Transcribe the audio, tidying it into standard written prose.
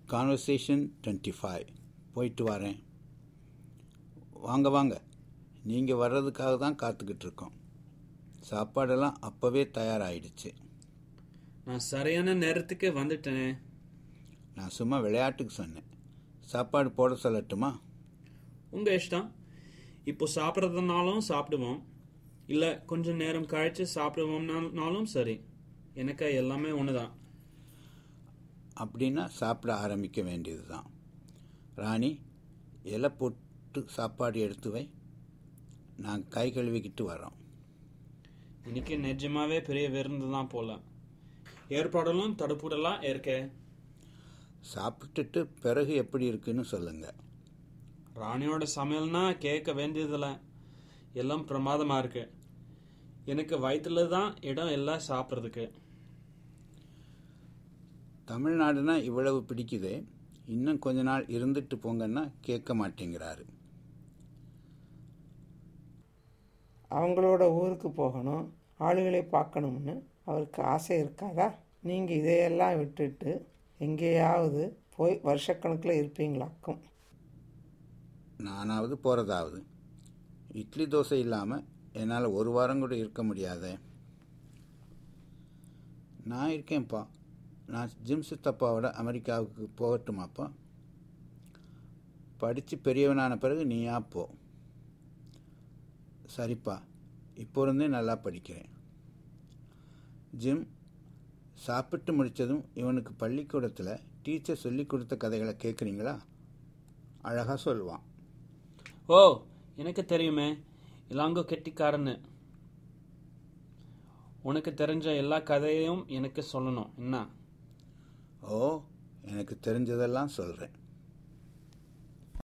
Conversation 25 போயிட்டு வரேன். வாங்க வாங்க, நீங்கள் வர்றதுக்காக தான் காத்துக்கிட்டு இருக்கோம். சாப்பாடெல்லாம் அப்போவே தயாராகிடுச்சு. நான் சரியான நேரத்துக்கு வந்துட்டேனே. நான் சும்மா விளையாட்டுக்கு சொன்னேன். சாப்பாடு போட சொல்லட்டுமா? உங்கள் இஷ்டம். இப்போ சாப்பிட்றதுனாலும் சாப்பிடுவோம், இல்லை கொஞ்சம் நேரம் கழித்து சாப்பிடுவோம்னாலும் சரி. எனக்கு எல்லாமே ஒன்று தான். அப்படின்னா சாப்பிட ஆரம்பிக்க வேண்டியது தான். ராணி, இலை போட்டு சாப்பாடு எடுத்து வை. நாங்கள் கை கழுவிக்கிட்டு வரோம். இன்னைக்கு நிஜமாவே பெரிய விருந்து தான் போல. ஏற்பாடெல்லாம் தடுப்புடலாம் இருக்கே. சாப்பிட்டுட்டு பிறகு எப்படி இருக்குன்னு சொல்லுங்கள். ராணியோட சமையல்னா கேட்க வேண்டியதில்லை, எல்லாம் பிரமாதமாக இருக்கு. எனக்கு வயிற்றுல தான் இடம் எல்லாம் சாப்பிட்றதுக்கு. தமிழ்நாடுனா இவ்வளவு பிடிக்குதே, இன்னும் கொஞ்ச நாள் இருந்துட்டு போங்கன்னா கேட்க மாட்டேங்கிறாரு. அவங்களோட ஊருக்கு போகணும், ஆளுகளை பார்க்கணும்னு அவருக்கு ஆசை இருக்காதா? நீங்கள் இதையெல்லாம் விட்டுட்டு எங்கேயாவது போய் வருஷக்கணக்கில் இருப்பீங்களாக்கும். நானாவது போகிறதாவது. இட்லி தோசை இல்லாமல் என்னால் ஒரு வாரம் கூட இருக்க முடியாதே. நான் இருக்கேன்ப்பா. நான் ஜிம் சித்தப்பாவோட அமெரிக்காவுக்கு போகட்டுமாப்பா? படித்து பெரியவனான பிறகு நீயா போ. சரிப்பா, இப்போ இருந்தே நல்லா படிக்கிறேன். ஜிம், சாப்பிட்டு முடித்ததும் இவனுக்கு பள்ளிக்கூடத்தில் டீச்சர் சொல்லி கொடுத்த கதைகளை கேட்குறீங்களா? அழகாக சொல்லுவான். ஓ, எனக்கு தெரியுமே, இலாங்கோ கெட்டிக்காரன்னு. உனக்கு தெரிஞ்ச எல்லா கதையையும் எனக்கு சொல்லணும் என்ன? ஓ, எனக்கு தெரிஞ்சதெல்லாம் சொல்கிறேன்.